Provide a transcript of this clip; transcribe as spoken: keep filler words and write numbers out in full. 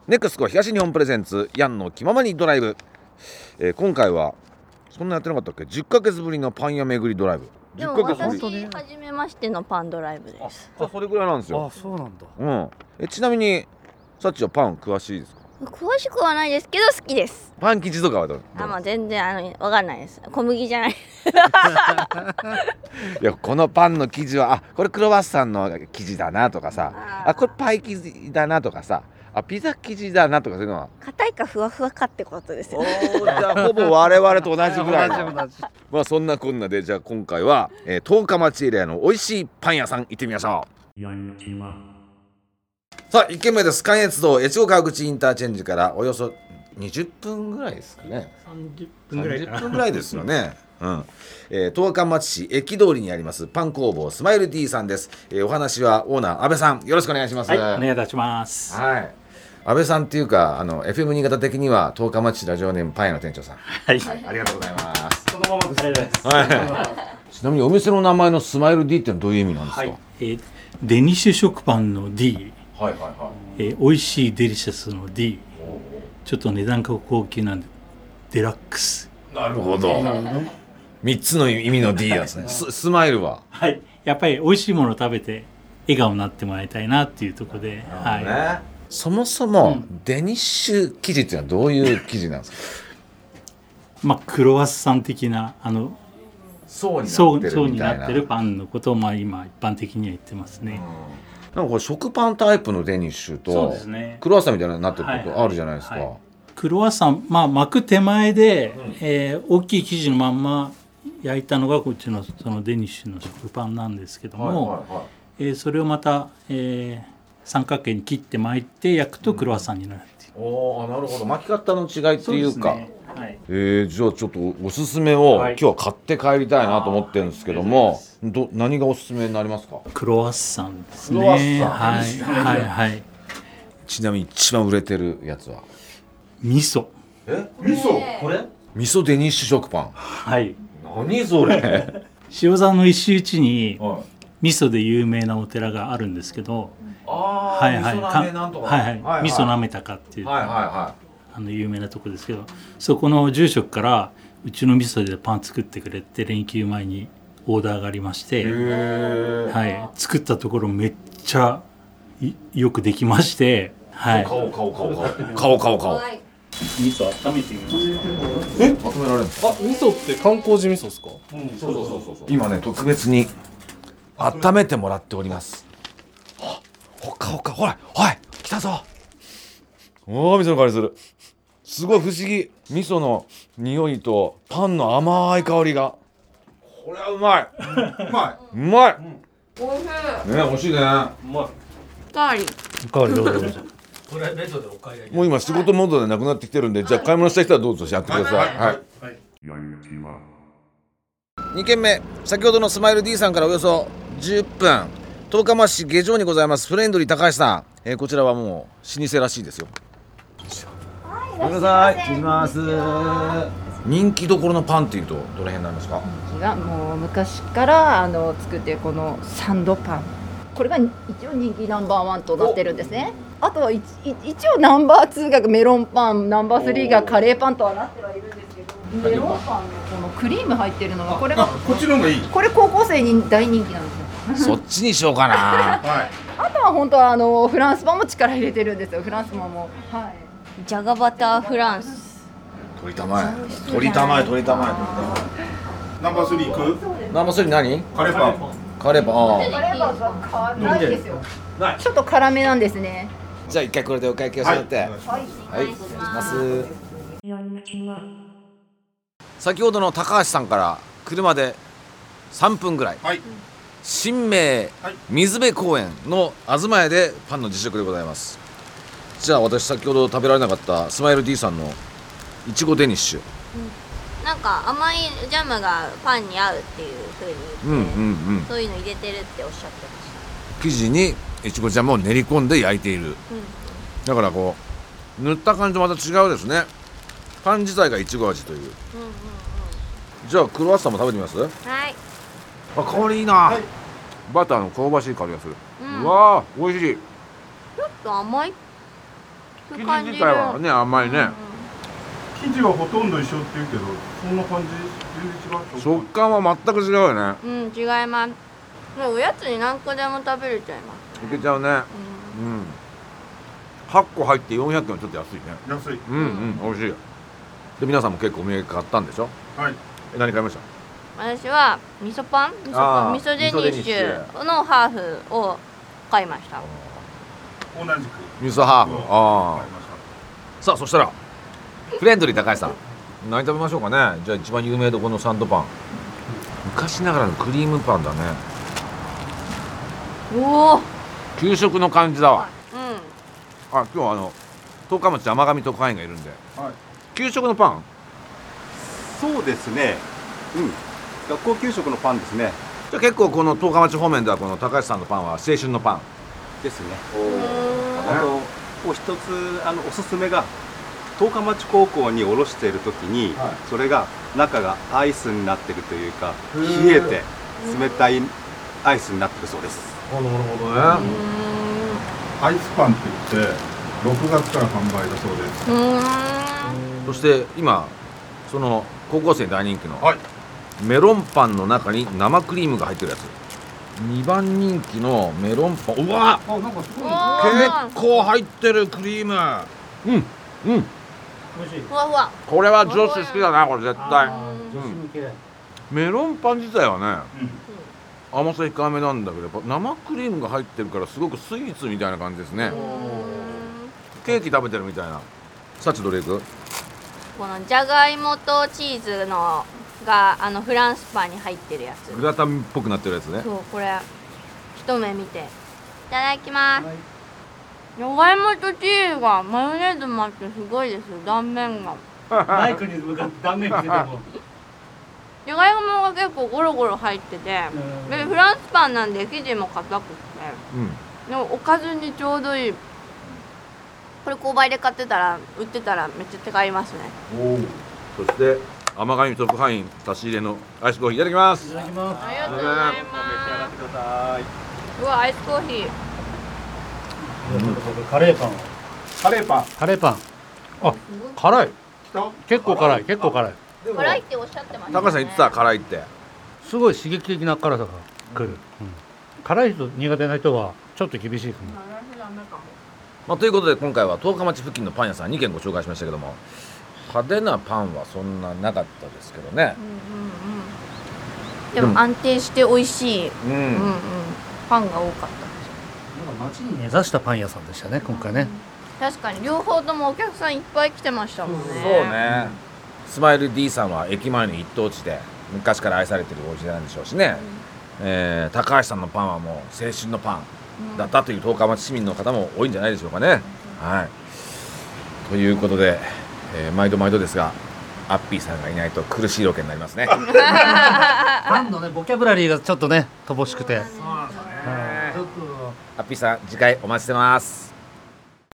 ネクスコ東日本プレゼンツヤンの気ままにドライブ、えー、今回はそんなやってなかったっけ。じゅっかげつぶりのパン屋巡りドライブ。 でも私初めましてのパンドライブです。 あ、それぐらいなんですよ。 あ、そうなんだ。 うん。えちなみにさっちはパン詳しいですか？ 詳しくはないですけど好きです。 パン生地とかはどう？ あ、まあ全然あのわかんないです。小麦じゃない。いやこのパンの生地はあこれクロワッサンの生地だなとかさ、あ, あこれパイ生地だなとかさ、あピザ生地だなとかそういうのは硬いかふわふわかってことですよ。 おじゃあほぼ我々と同じぐらいのまあそんなこんなでじゃあ今回は、えー、十日町エリアの美味しいパン屋さん行ってみましょう。さあいっけんめです。関越道越後川口インターチェンジからおよそにじゅっぷんぐらいですかね。 さんじゅっぷんぐらいかな。 さんじゅっぷんぐらいですよね。うんえー、十日町市駅通りにありますパン工房スマイル D さんです。えー、お話はオーナー安倍さんよろしくお願いします。 はい、お願いいたします。 はい、安倍さんっていうかあの エフエム 新潟的には十日町市ラジオネームパン屋の店長さん。 はい、 はい、ありがとうございます。 そのままです。ありがとうございます。 はい、ちなみにお店の名前のスマイル D ってのはどういう意味なんですか？ はい、えー、デニッシュ食パンの D、 はいはいはいえー、美味しいデリシャスの D、ちょっと値段が高級なんでデラックス。 なるほど。みっつの意味の D ですね。ス, スマイルははい、やっぱり美味しいものを食べて笑顔になってもらいたいなっていうところで、ね、 はい。そもそも、うん、デニッシュ生地っていうのはどういう生地なんですか？ まあクロワッサン的なあの層になってるみたいな、 層になってるパンのことをまあ今一般的には言ってますね。 うん、なんかこれ食パンタイプのデニッシュとそうですね、 クロワッサンみたいになってることあるじゃないですか。はいはいはい、 クロワッサン、まあ、巻く手前で、うんえー、大きい生地のまんま焼いたのがこっちのそのデニッシュの食パンなんですけども、はいはいはいえー、それをまた、えー、三角形に切って巻いて焼くとクロワッサンになるっていう、 うん、おーなるほど。巻き方の違いっていうか、 ねはいえー、じゃあちょっとおすすめを、はい、今日は買って帰りたいなと思ってるんですけども、ど何がおすすめになりますか？ クロワッサンですね。 クロワッサン、 はいはいはい。 ちなみに一番売れてるやつは味噌。 え味噌これ味噌デニッシュ食パン。 はい何それ塩沢の石打ちに味噌で有名なお寺があるんですけど、 あはいはい、 味噌なめなんとか、 はいはいはい、味噌なめたかっていう、 はいはいはい、 あの有名なとこですけど、そこの住職からうちの味噌でパン作ってくれって連休前にオーダーがありまして、はい、作ったところめっちゃよくできまして、はい、 顔顔顔顔顔顔味噌温めてみます。 え、温められるんですか？ あ、味噌って観光寺味噌ですか？ うん、そうそうそうそう。今ね特別に温めてもらっております。ほかほか、ほら、おい、来たぞ。おー、味噌の香りする。すごい不思議。味噌の匂いとパンの甘い香りが。これはうまい。うまい。うまい。 おいしい。 ね、美味しいね。うまい。 おかわり。 おかわりどうぞどうぞ。 プライベートでお買い上げ。 もう今仕事モードでなくなってきてるんで、じゃあ買い物したい人はどうぞやってください。はい。はいはい、にけんめ、先ほどのスマイル D さんからおよそじゅっぷん、十日町市下城にございますフレンドリー高橋さん、えー、こちらはもう老舗らしいですよ。ごめんなさい、失礼します。人気どころのパンっていうとどの辺になりますか？ がもう昔からあの作っているこのサンドパン、これが一応人気ナンバーワンとなってるんですね。あとは一応ナンバーツーがメロンパン、ナンバースリーがカレーパンとはなってはいるんですけど、メロンパンのこのクリーム入ってるのがこれがこっちの方がいい。 これ高校生に大人気なんですよ。そっちにしようかな。はい。 あとは本当はあのフランスパンも力入れてるんですよ。フランスパンも、はい。 ジャガバターフランス。 鳥たまえ、鳥たまえ、鳥たまえ。 ナンバースリーいく？ ナンバースリー何？ カレーパン。 カレーパン。 カレーパンがないですよ。ちょっと辛めなんですね。 じゃあ一回これでお会計をされて。はい。はい。失礼します。先ほどの高橋さんから車でさんぷんぐらい。はい。新名水辺公園の東屋でパンの実食でございます。じゃあ私先ほど食べられなかったスマイル D さんのいちごデニッシュ、 うん、なんか甘いジャムがパンに合うっていう風に言って、うんうんうん、そういうの入れてるっておっしゃってました。 生地にいちごジャムを練り込んで焼いている、うん、だからこう塗った感じとまた違うですね。パン自体がいちご味という、うんうんうん、じゃあクロワッサンも食べてみます？はい。あ、香りいいな、はい、バターの香ばしい香りがする、うん、うわー美味しい。 ちょっと甘いそういう生地感じで自体はね甘いね、 生地はほとんど一緒って言うけどそんな感じ全然違う。 食感は全く違うよね。 うん、うん、違います。もうおやつに何個でも食べれちゃいますいけちゃうね。 うんうんはっこ入ってよんひゃくえんはちょっと安いね。 安い。 うんうん美味しい。で皆さんも結構お土産買ったんでしょ。 はい。 え何買いました？ 私は味噌パン味噌パあーン味噌デニッ味噌デニッシシュュのハーフを買いました。 同じく。 味噌ハーフ。 うんあ買いました。 あ。さあそしたらフレンドリー高橋さん何食べましょうかね。じゃあ一番有名どころのサンドパン。昔ながらのクリームパンだね。 おお、 給食の感じだわ。 うん、 あ今日はあの十日町甘神特派員がいるんではい。 給食のパン。 そうですね。うん。学校給食のパンですね。 じゃあ結構この十日町方面ではこの高橋さんのパンは青春のパン。 ですね。 うあとお一つあのおすすめが十日町高校に卸している時に、 はいそれが中がアイスになってるというか冷えて冷たいアイスになってるそうです。 なるほどん、 ね。 アイスパンって言ってろくがつから販売だそうです。 うーん、 そして今その高校生に大人気のはい。 メロンパンの中に生クリームが入ってるやつ。にばん人気のメロンパン。うわあなんかすごい。 結構入ってるクリーム。うんうん美味しいふわふわ。 これは女子好きだなこれ絶対。 あー女子向けメロンパン自体はねうん。 甘さ控えめなんだけどやっぱ生クリームが入ってるからすごくスイーツみたいな感じですね。 うーん、 ケーキ食べてるみたいな。さっちどれいく？ このじゃがいもとチーズのがあのフランスパンに入ってるやつ。 グラタンっぽくなってるやつね。 そう、これ一目見ていただきます。じゃがいもとチーズがマヨネーズもあってすごいです。断面がマイクに向かって断面見せてもじゃがいもが結構ゴロゴロ入ってて、 うんでフランスパンなんで生地も硬くてうん。 でもおかずにちょうどいい。これ購買で買ってたら売ってたらめっちゃ手買いますね。 おお。そして甘神特派員差し入れのアイスコーヒーいただきます。 いただきますありがとうござい召し上がってまください。 す。うわ、アイスコーヒー。 カレーパンカレーパン。 カレーパンあ辛い結構辛い結構辛い辛いっておっしゃってましたね。 高橋さん言ってた辛いって。 すごい刺激的な辛さが来る、うん辛い人苦手な人はちょっと厳しいかも私ダメかも。 まあ、ということで今回は十日町付近のパン屋さんにけんご紹介しましたけども派手なパンはそんななかったですけどね。 うんうんうん。でも安定して美味しい、 ううんうんん。 パンが多かった。 なんか街に根ざしたパン屋さんでしたね今回ね確かに両方ともお客さんいっぱい来てましたもんね。 そうね。スマイル D さんは駅前の一等地で昔から愛されてるお家なんでしょうしね、えー高橋さんのパンはもう青春のパンだったという十日町市民の方も多いんじゃないでしょうかね。はい。ということで、えー毎度毎度ですがアッピーさんがいないと苦しいロケになりますね。 パンのねボキャブラリーがちょっとね乏しくてアッピーさん次回お待ちしてます。